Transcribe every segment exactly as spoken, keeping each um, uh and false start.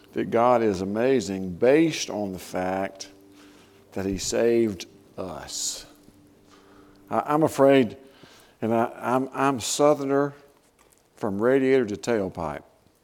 that God is amazing based on the fact that He saved us. I, I'm afraid, and I, I'm, I'm Southerner from radiator to tailpipe.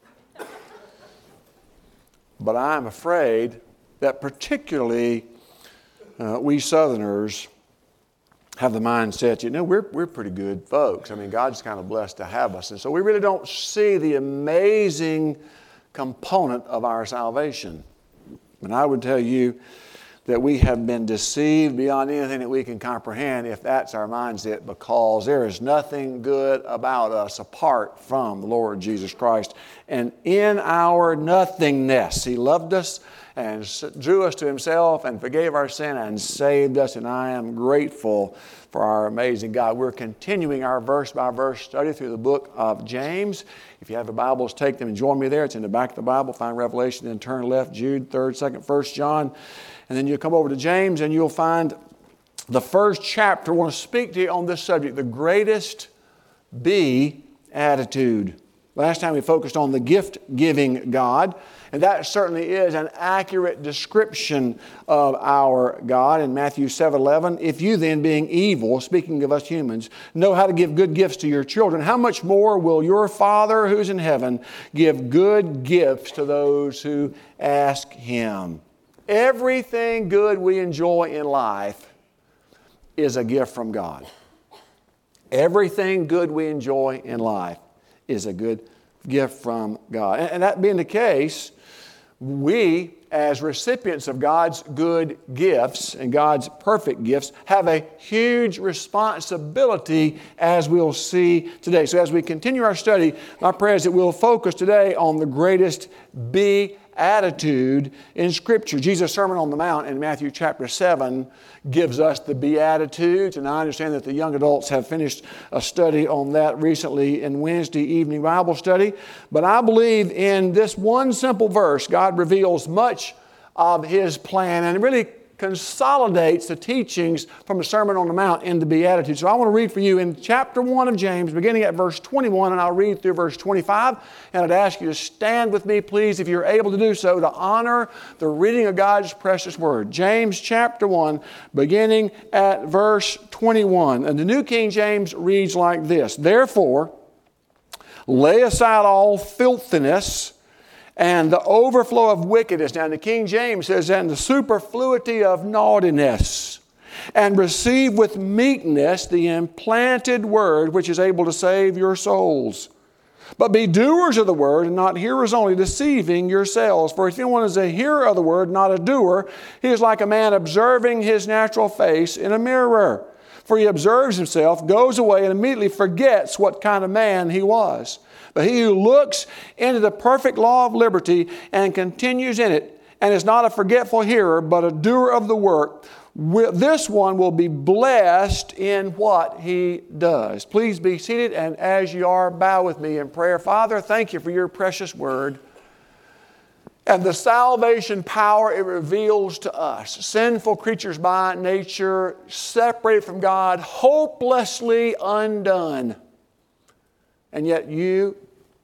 But I'm afraid that particularly uh, we Southerners have the mindset, you know, we're, we're pretty good folks. I mean, God's kind of blessed to have us. And so we really don't see the amazing component of our salvation. And I would tell you that we have been deceived beyond anything that we can comprehend if that's our mindset, because there is nothing good about us apart from the Lord Jesus Christ. And in our nothingness, He loved us and drew us to Himself and forgave our sin and saved us, and I am grateful for our amazing God. We're continuing our verse-by-verse study through the book of James. If you have your Bibles, take them and join me there. It's in the back of the Bible. Find Revelation, then turn left, Jude, third, second, first John, and then you'll come over to James and you'll find the first chapter. I want to speak to you on this subject, the greatest beatitude. Last time we focused on the gift-giving God, and that certainly is an accurate description of our God in Matthew seven eleven. If you then, being evil, speaking of us humans, know how to give good gifts to your children, how much more will your Father who's in heaven give good gifts to those who ask Him? Everything good we enjoy in life is a gift from God. Everything good we enjoy in life is a good gift from God. And that being the case, we, as recipients of God's good gifts and God's perfect gifts, have a huge responsibility, as we'll see today. So as we continue our study, my prayer is that we'll focus today on the greatest beatitude in Scripture. Jesus' Sermon on the Mount in Matthew chapter seven gives us the Beatitudes, and I understand that the young adults have finished a study on that recently in Wednesday evening Bible study. But I believe in this one simple verse, God reveals much of His plan and really consolidates the teachings from the Sermon on the Mount into Beatitudes. So I want to read for you in chapter one of James, beginning at verse twenty-one, and I'll read through verse twenty-five. And I'd ask you to stand with me, please, if you're able to do so, to honor the reading of God's precious Word. James chapter one, beginning at verse twenty-one. And the New King James reads like this: Therefore, lay aside all filthiness and the overflow of wickedness. Now, the King James says, and the superfluity of naughtiness, and receive with meekness the implanted word which is able to save your souls. But be doers of the word, and not hearers only, deceiving yourselves. For if anyone is a hearer of the word, not a doer, he is like a man observing his natural face in a mirror. For he observes himself, goes away, and immediately forgets what kind of man he was. But he who looks into the perfect law of liberty and continues in it, and is not a forgetful hearer, but a doer of the work, this one will be blessed in what he does. Please be seated, and as you are, bow with me in prayer. Father, thank you for your precious word and the salvation power it reveals to us, sinful creatures by nature, separated from God, hopelessly undone. And yet you,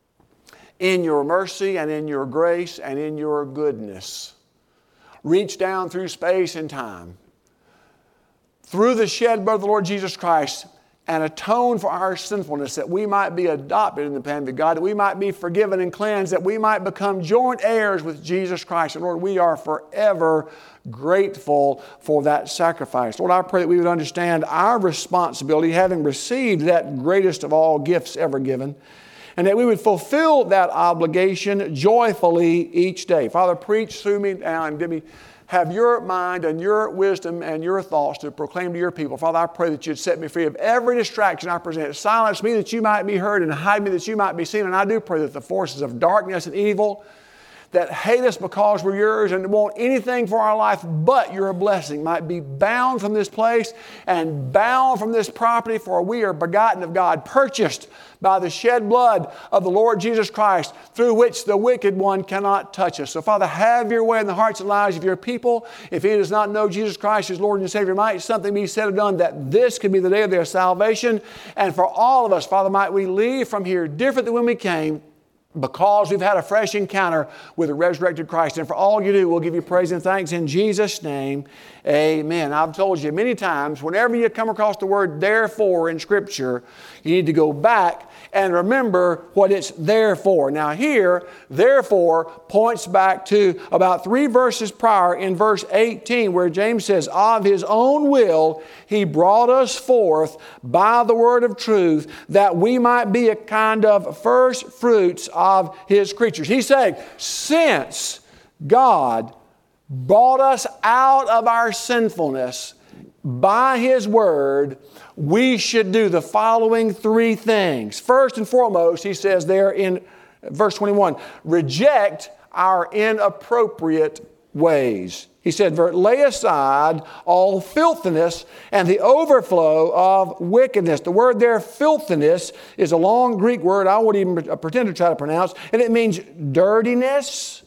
in your mercy and in your grace and in your goodness, reach down through space and time, through the shed blood of the Lord Jesus Christ, and atone for our sinfulness, that we might be adopted in the family of God, that we might be forgiven and cleansed, that we might become joint heirs with Jesus Christ. And Lord, we are forever grateful for that sacrifice. Lord, I pray that we would understand our responsibility, having received that greatest of all gifts ever given, and that we would fulfill that obligation joyfully each day. Father, preach through me now and give me have your mind and your wisdom and your thoughts to proclaim to your people. Father, I pray that you'd set me free of every distraction I present. Silence me that you might be heard, and hide me that you might be seen. And I do pray that the forces of darkness and evil that hate us because we're yours and want anything for our life but your blessing might be bound from this place and bound from this property, for we are begotten of God, purchased by the shed blood of the Lord Jesus Christ, through which the wicked one cannot touch us. So, Father, have your way in the hearts and lives of your people. If he does not know Jesus Christ as Lord and Savior, might something be said or done that this could be the day of their salvation. And for all of us, Father, might we leave from here different than when we came, because we've had a fresh encounter with the resurrected Christ. And for all you do, we'll give you praise and thanks in Jesus' name. Amen. I've told you many times, whenever you come across the word therefore in Scripture, you need to go back and remember what it's there for. Now here, therefore, points back to about three verses prior in verse eighteen, where James says, of His own will He brought us forth by the word of truth, that we might be a kind of first fruits of His creatures. He's saying, since God brought us out of our sinfulness by His word, we should do the following three things. First and foremost, he says there in verse twenty-one, reject our inappropriate ways. He said, lay aside all filthiness and the overflow of wickedness. The word there, filthiness, is a long Greek word I won't even pretend to try to pronounce, and it means dirtiness,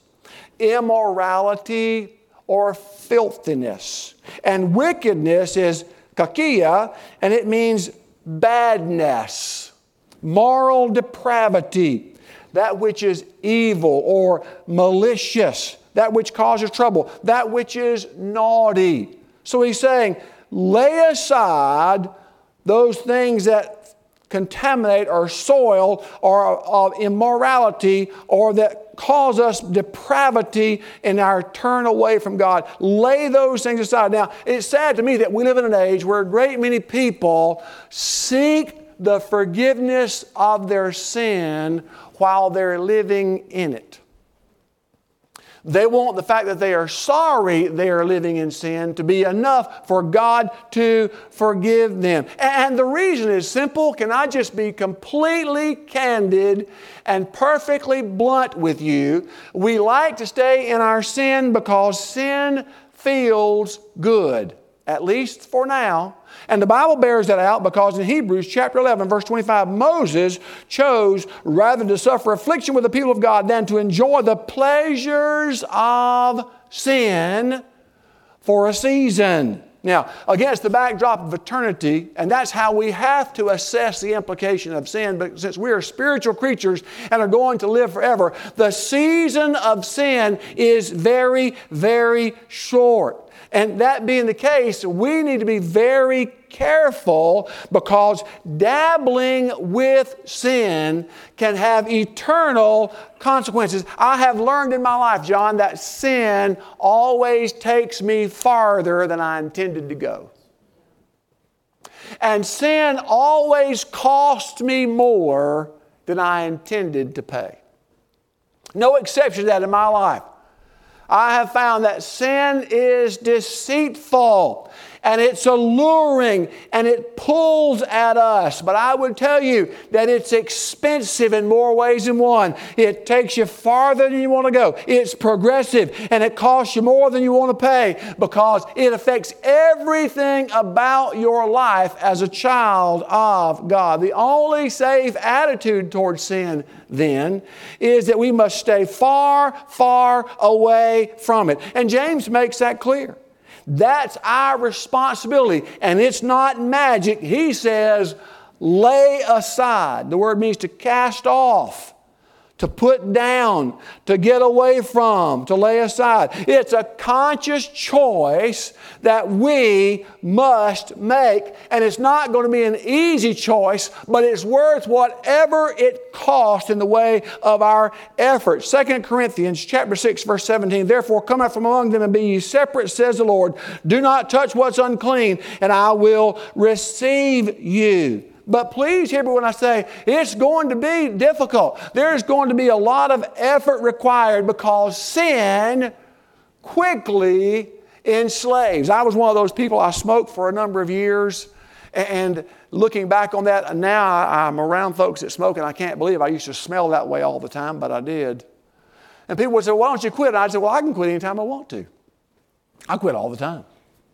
immorality, or filthiness. And wickedness is kakia, and it means badness, moral depravity, that which is evil or malicious, that which causes trouble, that which is naughty. So he's saying, lay aside those things that contaminate or soil or of immorality or that cause us depravity in our turn away from God. Lay those things aside. Now, it's sad to me that we live in an age where a great many people seek the forgiveness of their sin while they're living in it. They want the fact that they are sorry they are living in sin to be enough for God to forgive them. And the reason is simple. Can I just be completely candid and perfectly blunt with you? We like to stay in our sin because sin feels good, at least for now. And the Bible bears that out because in Hebrews chapter eleven, verse twenty-five, Moses chose rather to suffer affliction with the people of God than to enjoy the pleasures of sin for a season. Now, against the backdrop of eternity, and that's how we have to assess the implication of sin, but since we are spiritual creatures and are going to live forever, the season of sin is very, very short. And that being the case, we need to be very careful because dabbling with sin can have eternal consequences. I have learned in my life, John, that sin always takes me farther than I intended to go. And sin always costs me more than I intended to pay. No exception to that in my life. I have found that sin is deceitful and it's alluring and it pulls at us. But I would tell you that it's expensive in more ways than one. It takes you farther than you want to go. It's progressive and it costs you more than you want to pay because it affects everything about your life as a child of God. The only safe attitude towards sin then is that we must stay far, far away from it. And James makes that clear. That's our responsibility. And it's not magic. He says, lay aside. The word means to cast off, to put down, to get away from, to lay aside. It's a conscious choice that we must make. And it's not going to be an easy choice, but it's worth whatever it costs in the way of our effort. Second Corinthians chapter six, verse seventeen, therefore come out from among them and be ye separate, says the Lord. Do not touch what's unclean, and I will receive you. But please hear me when I say it's going to be difficult. There's going to be a lot of effort required because sin quickly enslaves. I was one of those people, I smoked for a number of years, and looking back on that, now I'm around folks that smoke, and I can't believe I used to smell that way all the time, but I did. And people would say, why don't you quit? And I'd say, well, I can quit anytime I want to. I quit all the time.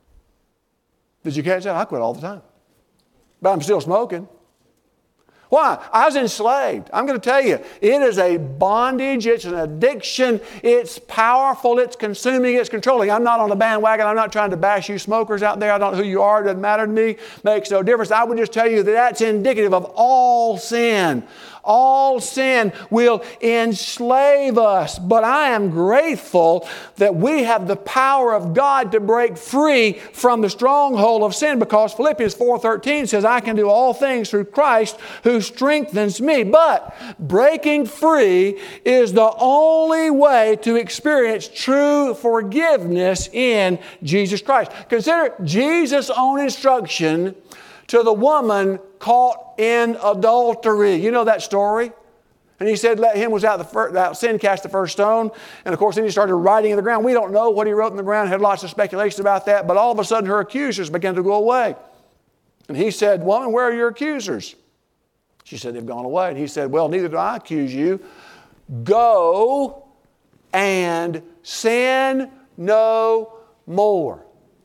Did you catch that? I quit all the time. But I'm still smoking. Why? I was enslaved. I'm going to tell you, it is a bondage. It's an addiction. It's powerful. It's consuming. It's controlling. I'm not on the bandwagon. I'm not trying to bash you smokers out there. I don't know who you are. It doesn't matter to me. Makes no difference. I would just tell you that that's indicative of all sin. All sin will enslave us. But I am grateful that we have the power of God to break free from the stronghold of sin, because Philippians four thirteen says, I can do all things through Christ who strengthens me. But breaking free is the only way to experience true forgiveness in Jesus Christ. Consider Jesus' own instruction to the woman caught in adultery. You know that story? And he said, let him was out the first, out sin cast the first stone. And of course, then he started writing in the ground. We don't know what he wrote in the ground. Had lots of speculation about that. But all of a sudden, her accusers began to go away. And he said, woman, where are your accusers? She said, they've gone away. And he said, well, neither do I accuse you. Go and sin no more.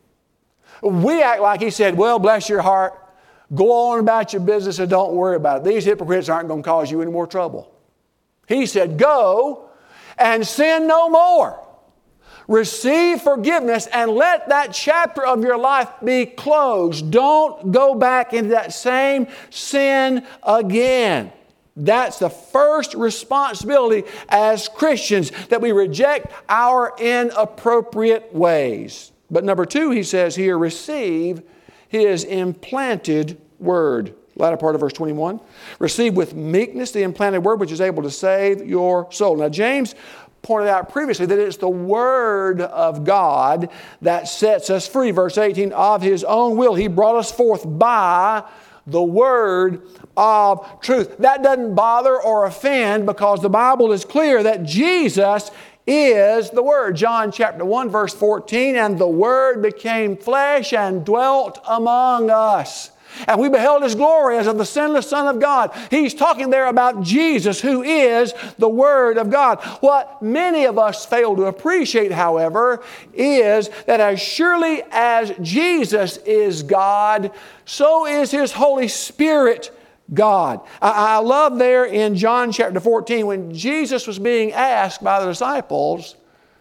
We act like he said, well, bless your heart. Go on about your business and don't worry about it. These hypocrites aren't going to cause you any more trouble. He said, go and sin no more. Receive forgiveness and let that chapter of your life be closed. Don't go back into that same sin again. That's the first responsibility as Christians, that we reject our inappropriate ways. But number two, he says here, receive His implanted word. Latter part of verse twenty-one. Receive with meekness the implanted word which is able to save your soul. Now, James pointed out previously that it's the Word of God that sets us free. Verse eighteen, of His own will He brought us forth by the word of truth. That doesn't bother or offend, because the Bible is clear that Jesus is the Word. John chapter one verse fourteen, and the Word became flesh and dwelt among us. And we beheld His glory as of the sinless Son of God. He's talking there about Jesus, who is the Word of God. What many of us fail to appreciate, however, is that as surely as Jesus is God, so is His Holy Spirit God. I, I love there in John chapter fourteen, when Jesus was being asked by the disciples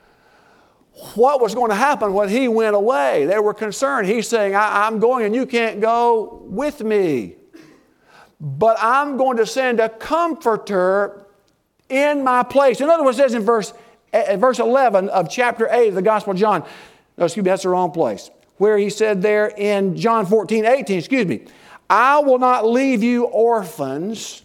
what was going to happen when He went away. They were concerned. He's saying, I, I'm going and you can't go with me. But I'm going to send a comforter in my place. In other words, it says in verse, uh, verse eleven of chapter eight of the Gospel of John, no, excuse me, that's the wrong place, where he said there in John fourteen, eighteen, excuse me, I will not leave you orphans.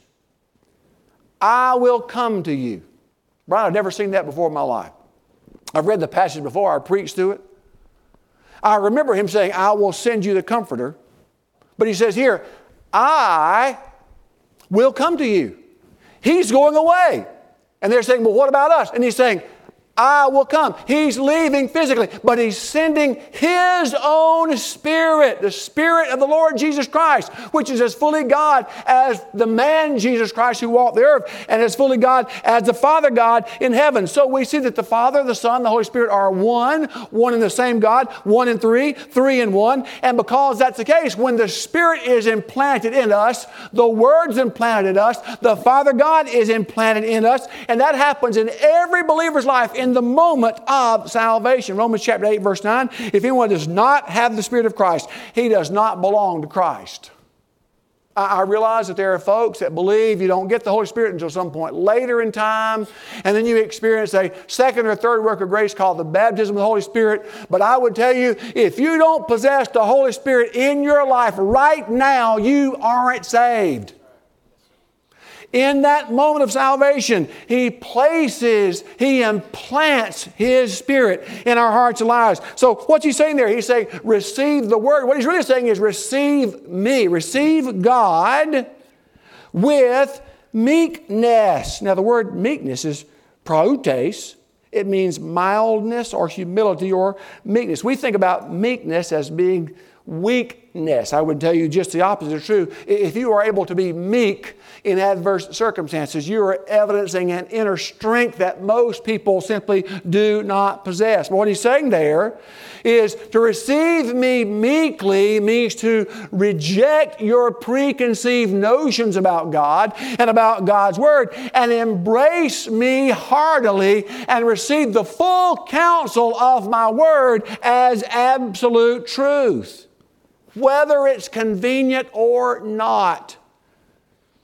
I will come to you. Brian, I've never seen that before in my life. I've read the passage before. I preached through it. I remember him saying, I will send you the comforter. But he says here, I will come to you. He's going away. And they're saying, well, what about us? And he's saying, I will come. He's leaving physically, but He's sending His own Spirit, the Spirit of the Lord Jesus Christ, which is as fully God as the man Jesus Christ who walked the earth, and as fully God as the Father God in heaven. So we see that the Father, the Son, the Holy Spirit are one, one in the same God, one in three, three in one. And because that's the case, when the Spirit is implanted in us, the Word's implanted in us, the Father God is implanted in us, and that happens in every believer's life in the moment of salvation. Romans chapter eight verse nine, if anyone does not have the Spirit of Christ, he does not belong to Christ. I, I realize that there are folks that believe you don't get the Holy Spirit until some point later in time, and then you experience a second or third work of grace called the baptism of the Holy Spirit. But I would tell you, if you don't possess the Holy Spirit in your life right now, you aren't saved. In that moment of salvation, He places, He implants His Spirit in our hearts and lives. So what's He saying there? He's saying, receive the Word. What He's really saying is, receive me. Receive God with meekness. Now the word meekness is prautes. It means mildness or humility or meekness. We think about meekness as being weakness. I would tell you just the opposite is true. If you are able to be meek in adverse circumstances, you are evidencing an inner strength that most people simply do not possess. But what he's saying there is to receive me meekly means to reject your preconceived notions about God and about God's Word and embrace me heartily and receive the full counsel of my Word as absolute truth, whether it's convenient or not.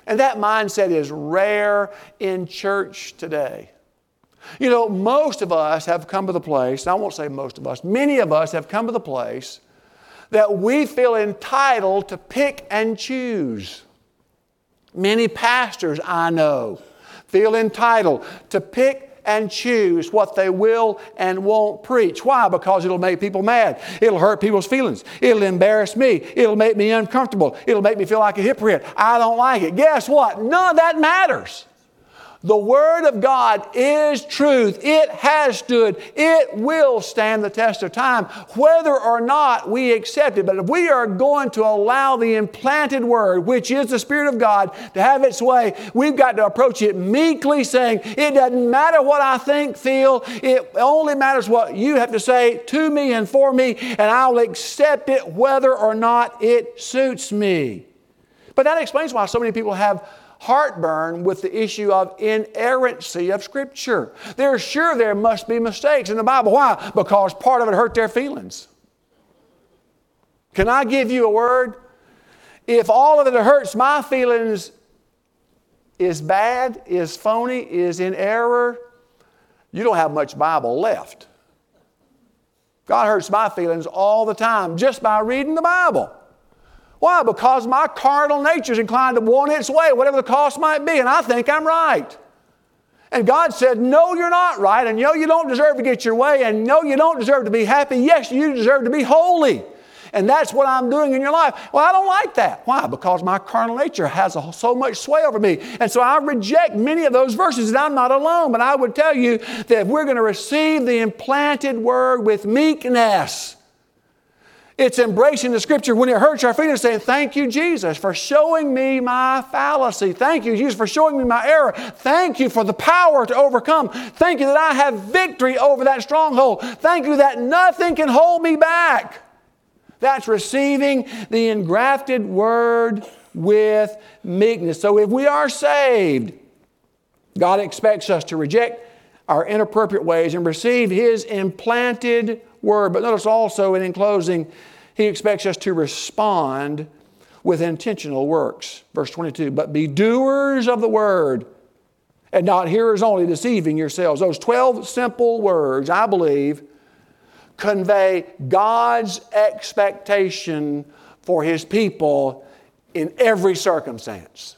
And that mindset is rare in church today. You know, most of us have come to the place, and I won't say most of us, many of us have come to the place that we feel entitled to pick and choose. Many pastors I know feel entitled to pick and choose what they will and won't preach. Why? Because it'll make people mad. It'll hurt people's feelings. It'll embarrass me. It'll make me uncomfortable. It'll make me feel like a hypocrite. I don't like it. Guess what? None of that matters. The Word of God is truth. It has stood. It will stand the test of time, whether or not we accept it. But if we are going to allow the implanted Word, which is the Spirit of God, to have its way, we've got to approach it meekly, saying, it doesn't matter what I think, feel. It only matters what you have to say to me and for me, and I'll accept it whether or not it suits me. But that explains why so many people have heartburn with the issue of inerrancy of Scripture. They're sure there must be mistakes in the Bible. Why? Because part of it hurt their feelings. Can I give you a word? If all of it that hurts my feelings is bad, is phony, is in error, you don't have much Bible left. God hurts my feelings all the time just by reading the Bible. Why? Because my carnal nature is inclined to want its way, whatever the cost might be, and I think I'm right. And God said, no, you're not right, and no, you don't deserve to get your way, and no, you don't deserve to be happy. Yes, you deserve to be holy. And that's what I'm doing in your life. Well, I don't like that. Why? Because my carnal nature has a, so much sway over me. And so I reject many of those verses, and I'm not alone. But I would tell you that if we're going to receive the implanted Word with meekness, it's embracing the Scripture when it hurts our feelings, saying, thank you, Jesus, for showing me my fallacy. Thank you, Jesus, for showing me my error. Thank you for the power to overcome. Thank you that I have victory over that stronghold. Thank you that nothing can hold me back. That's receiving the engrafted Word with meekness. So if we are saved, God expects us to reject our inappropriate ways and receive His implanted Word. But notice also, and in closing, He expects us to respond with intentional works. Verse twenty-two, but be doers of the Word and not hearers only, deceiving yourselves. Those twelve simple words, I believe, convey God's expectation for His people in every circumstance.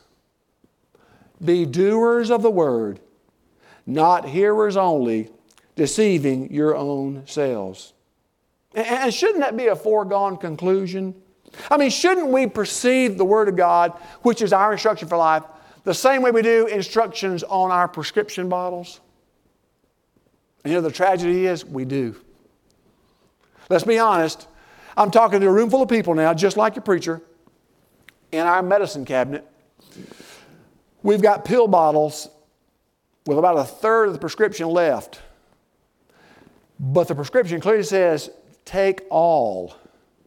Be doers of the Word, not hearers only, deceiving your own selves. And shouldn't that be a foregone conclusion? I mean, shouldn't we perceive the Word of God, which is our instruction for life, the same way we do instructions on our prescription bottles? And you know, the tragedy is, we do. Let's be honest. I'm talking to a room full of people now, just like your preacher, in our medicine cabinet. We've got pill bottles with about a third of the prescription left. But the prescription clearly says, take all.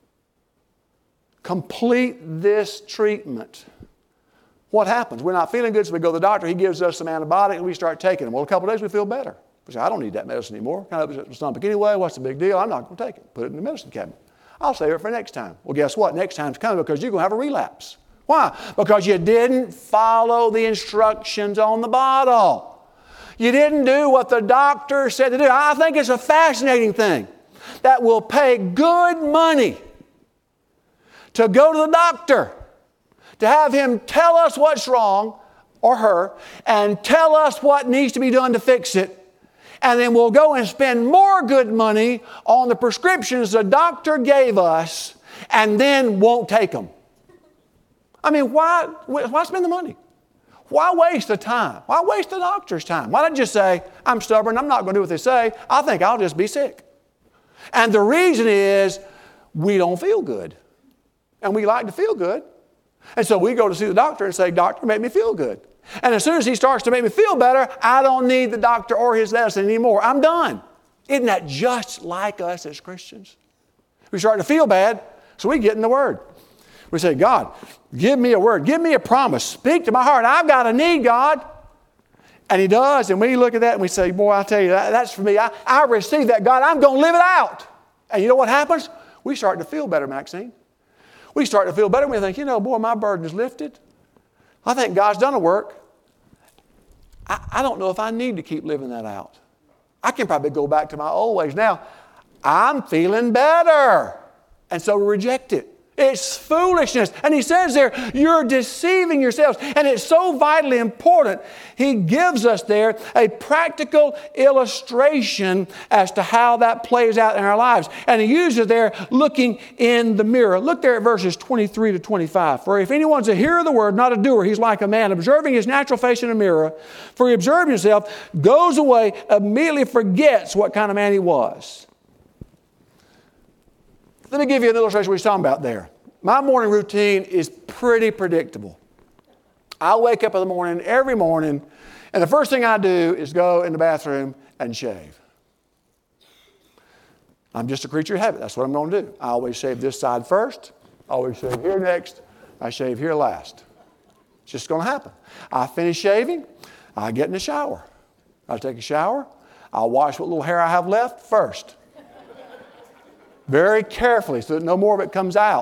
Complete this treatment. What happens? We're not feeling good, so we go to the doctor. He gives us some antibiotics, and we start taking them. Well, a couple of days we feel better. We say, I don't need that medicine anymore. Kind of upset my stomach anyway. What's the big deal? I'm not going to take it. Put it in the medicine cabinet. I'll save it for next time. Well, guess what? Next time's coming because you're going to have a relapse. Why? Because you didn't follow the instructions on the bottle. You didn't do what the doctor said to do. I think it's a fascinating thing that will pay good money to go to the doctor, to have him tell us what's wrong, or her, and tell us what needs to be done to fix it. And then we'll go and spend more good money on the prescriptions the doctor gave us and then won't take them. I mean, why, why spend the money? Why waste the time? Why waste the doctor's time? Why not just say, I'm stubborn, I'm not going to do what they say, I think I'll just be sick. And the reason is we don't feel good. And we like to feel good. And so we go to see the doctor and say, doctor, make me feel good. And as soon as he starts to make me feel better, I don't need the doctor or his medicine anymore. I'm done. Isn't that just like us as Christians? We start to feel bad, so we get in the Word. We say, God, give me a word. Give me a promise. Speak to my heart. I've got a need, God. And He does. And we look at that and we say, boy, I tell you, that, that's for me. I, I receive that, God. I'm going to live it out. And you know what happens? We start to feel better, Maxine. We start to feel better. And we think, you know, boy, my burden is lifted. I think God's done a work. I, I don't know if I need to keep living that out. I can probably go back to my old ways. Now, I'm feeling better. And so we reject it. It's foolishness. And he says there, you're deceiving yourselves. And it's so vitally important. He gives us there a practical illustration as to how that plays out in our lives. And he uses there looking in the mirror. Look there at verses twenty-three to twenty-five. For if anyone's a hearer of the word, not a doer, he's like a man observing his natural face in a mirror. For he observes himself, goes away, immediately forgets what kind of man he was. Let me give you an illustration of what he's talking about there. My morning routine is pretty predictable. I wake up in the morning every morning, and the first thing I do is go in the bathroom and shave. I'm just a creature of habit. That's what I'm going to do. I always shave this side first. I always shave here next. I shave here last. It's just going to happen. I finish shaving. I get in the shower. I take a shower. I'll wash what little hair I have left first. Very carefully so that no more of it comes out.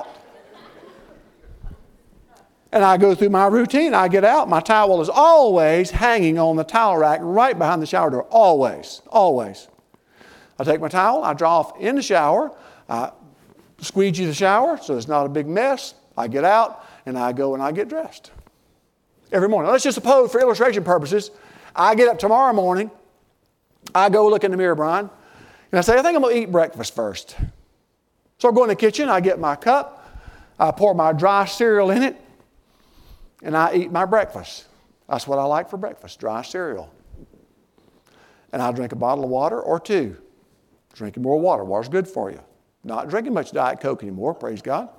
And I go through my routine. I get out. My towel is always hanging on the towel rack right behind the shower door. Always. Always. I take my towel. I draw off in the shower. I squeegee the shower so it's not a big mess. I get out and I go and I get dressed. Every morning. Let's just suppose for illustration purposes, I get up tomorrow morning. I go look in the mirror, Brian. And I say, I think I'm going to eat breakfast first. So I go in the kitchen, I get my cup, I pour my dry cereal in it, and I eat my breakfast. That's what I like for breakfast, dry cereal. And I drink a bottle of water or two. Drinking more water. Water's good for you. Not drinking much Diet Coke anymore, praise God.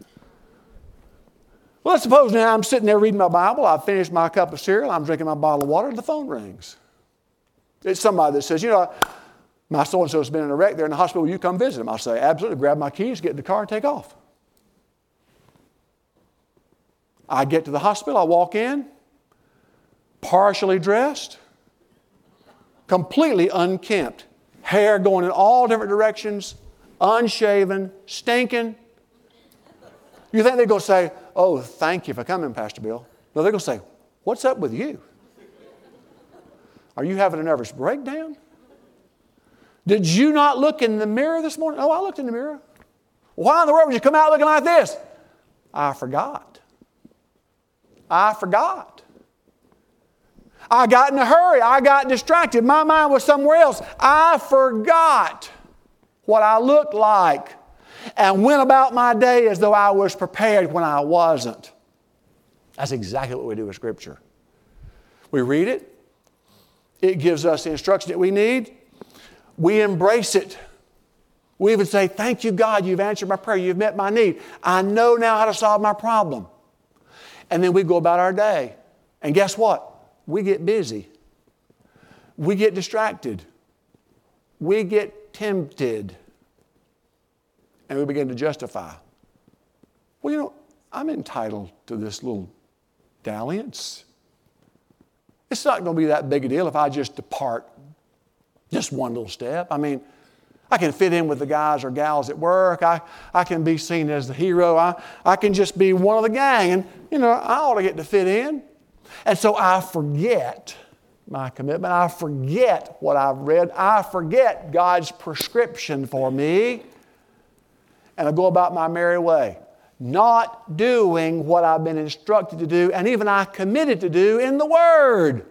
Well, let's suppose now I'm sitting there reading my Bible, I've finished my cup of cereal, I'm drinking my bottle of water, the phone rings. It's somebody that says, you know, my so-and-so has been in a wreck. They're in the hospital. Will you come visit them? I'll say, absolutely. Grab my keys, get in the car, and take off. I get to the hospital. I walk in, partially dressed, completely unkempt, hair going in all different directions, unshaven, stinking. You think they're going to say, oh, thank you for coming, Pastor Bill. No, they're going to say, what's up with you? Are you having a nervous breakdown? Did you not look in the mirror this morning? Oh, I looked in the mirror. Why in the world would you come out looking like this? I forgot. I forgot. I got in a hurry. I got distracted. My mind was somewhere else. I forgot what I looked like and went about my day as though I was prepared when I wasn't. That's exactly what we do with Scripture. We read it. It gives us the instruction that we need. We embrace it. We even say, thank you, God, you've answered my prayer. You've met my need. I know now how to solve my problem. And then we go about our day. And guess what? We get busy. We get distracted. We get tempted. And we begin to justify. Well, you know, I'm entitled to this little dalliance. It's not going to be that big a deal if I just depart just one little step. I mean, I can fit in with the guys or gals at work. I, I can be seen as the hero. I, I can just be one of the gang. And, you know, I ought to get to fit in. And so I forget my commitment. I forget what I've read. I forget God's prescription for me. And I go about my merry way, not doing what I've been instructed to do, and even I committed to do in the Word.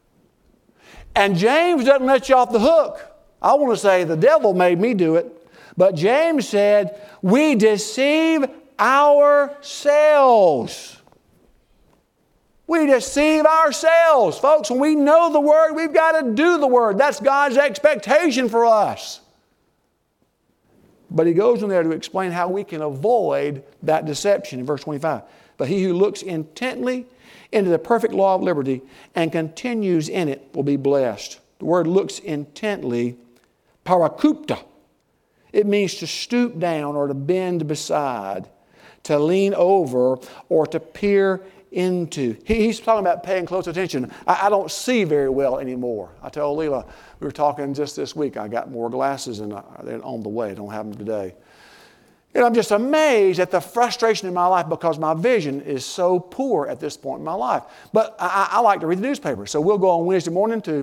And James doesn't let you off the hook. I want to say the devil made me do it. But James said, we deceive ourselves. We deceive ourselves. Folks, when we know the Word, we've got to do the Word. That's God's expectation for us. But he goes in there to explain how we can avoid that deception in verse twenty-five. But he who looks intently into the perfect law of liberty and continues in it will be blessed. The word looks intently, parakupta. It means to stoop down or to bend beside, to lean over or to peer into. He's talking about paying close attention. I, I don't see very well anymore. I told Leela, we were talking just this week, I got more glasses and they're on the way. I don't have them today. And I'm just amazed at the frustration in my life because my vision is so poor at this point in my life. But I, I like to read the newspaper. So we'll go on Wednesday morning to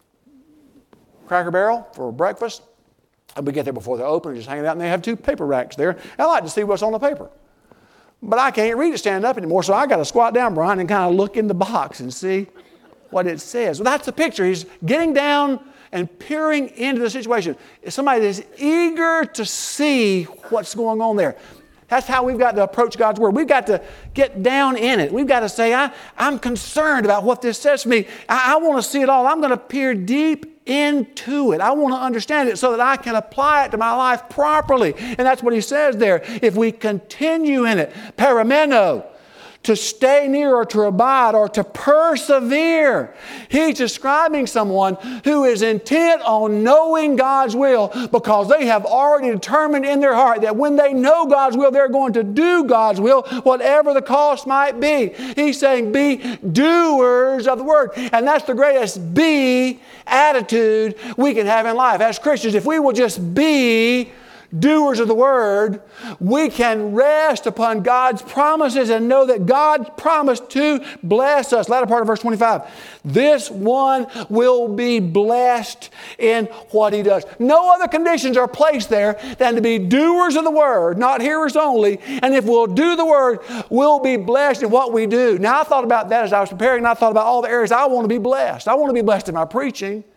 Cracker Barrel for breakfast. And we get there before they're open, just hanging out, and they have two paper racks there. And I like to see what's on the paper. But I can't read it standing up anymore, so I got to squat down, Brian, and kind of look in the box and see what it says. Well, that's the picture. He's getting down and peering into the situation. Somebody that's eager to see what's going on there. That's how we've got to approach God's Word. We've got to get down in it. We've got to say, I, I'm concerned about what this says to me. I, I want to see it all. I'm going to peer deep into it. I want to understand it so that I can apply it to my life properly. And that's what he says there. If we continue in it, parameno, to stay near or to abide or to persevere. He's describing someone who is intent on knowing God's will because they have already determined in their heart that when they know God's will, they're going to do God's will, whatever the cost might be. He's saying be doers of the Word. And that's the greatest be attitude we can have in life. As Christians, if we will just be doers of the Word, we can rest upon God's promises and know that God promised to bless us. Latter part of verse twenty-five. This one will be blessed in what he does. No other conditions are placed there than to be doers of the Word, not hearers only. And if we'll do the Word, we'll be blessed in what we do. Now, I thought about that as I was preparing, and I thought about all the areas I want to be blessed. I want to be blessed in my preaching.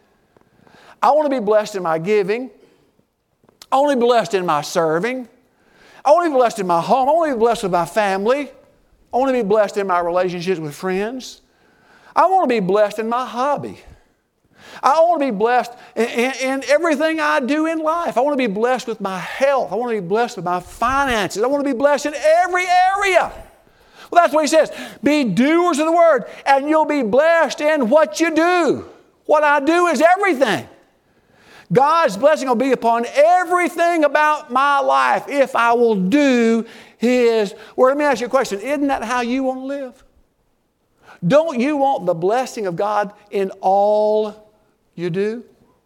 I want to be blessed in my giving. I want to be blessed in my serving. I want to be blessed in my home. I want to be blessed with my family. I want to be blessed in my relationships with friends. I want to be blessed in my hobby. I want to be blessed in, in, in everything I do in life. I want to be blessed with my health. I want to be blessed with my finances. I want to be blessed in every area. Well, that's what he says. Be doers of the Word, and you'll be blessed in what you do. What I do is everything. God's blessing will be upon everything about my life if I will do His Word. Let me ask you a question. Isn't that how you want to live? Don't you want the blessing of God in all you do?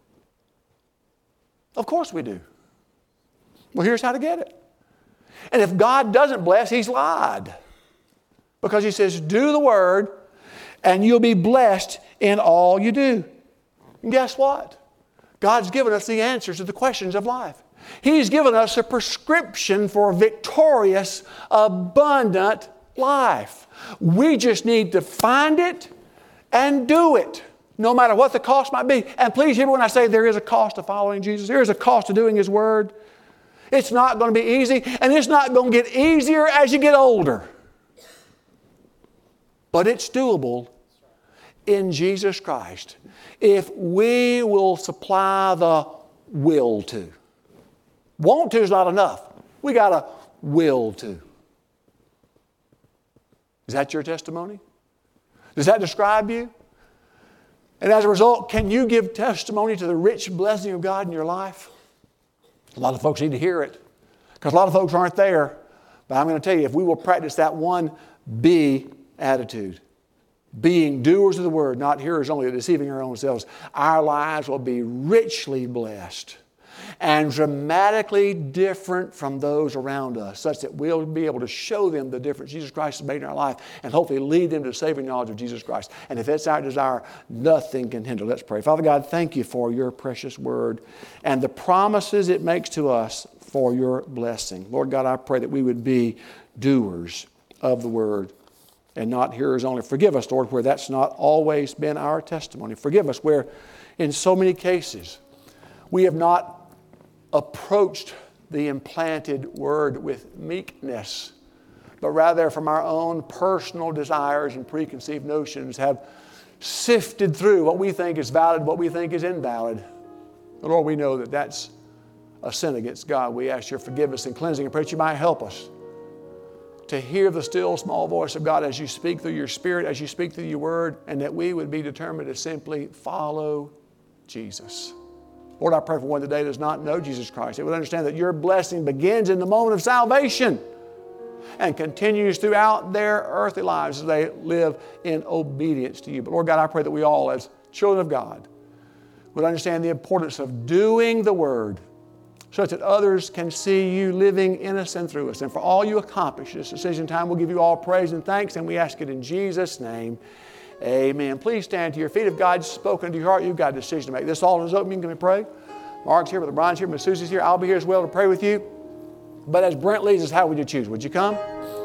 Of course we do. Well, here's how to get it. And if God doesn't bless, He's lied. Because He says, do the Word and you'll be blessed in all you do. And guess what? God's given us the answers to the questions of life. He's given us a prescription for victorious, abundant life. We just need to find it and do it, no matter what the cost might be. And please hear me when I say there is a cost to following Jesus. There is a cost to doing His Word. It's not going to be easy, and it's not going to get easier as you get older. But it's doable in Jesus Christ if we will supply the will to. Want to is not enough. We got to will to. Is that your testimony? Does that describe you? And as a result, can you give testimony to the rich blessing of God in your life? A lot of folks need to hear it because a lot of folks aren't there. But I'm going to tell you, if we will practice that one be attitude, being doers of the Word, not hearers only, deceiving our own selves, our lives will be richly blessed and dramatically different from those around us, such that we'll be able to show them the difference Jesus Christ has made in our life and hopefully lead them to the saving knowledge of Jesus Christ. And if that's our desire, nothing can hinder. Let's pray. Father God, thank you for your precious Word and the promises it makes to us for your blessing. Lord God, I pray that we would be doers of the Word and not hearers only. Forgive us, Lord, where that's not always been our testimony. Forgive us where in so many cases we have not approached the implanted Word with meekness, but rather from our own personal desires and preconceived notions have sifted through what we think is valid, what we think is invalid. But Lord, we know that that's a sin against God. We ask your forgiveness and cleansing and pray that you might help us to hear the still small voice of God as you speak through your Spirit, as you speak through your Word, and that we would be determined to simply follow Jesus. Lord, I pray for one today that does not know Jesus Christ. They would understand that your blessing begins in the moment of salvation and continues throughout their earthly lives as they live in obedience to you. But Lord God, I pray that we all, as children of God, would understand the importance of doing the Word so that others can see you living in us and through us. And for all you accomplish this decision time, we'll give you all praise and thanks, and we ask it in Jesus' name. Amen. Please stand to your feet. If God's spoken to your heart, you've got a decision to make. This altar is open. You can come and pray. Mark's here, Brother Brian's here, Miss Susie's here. I'll be here as well to pray with you. But as Brent leads us, how would you choose? Would you come?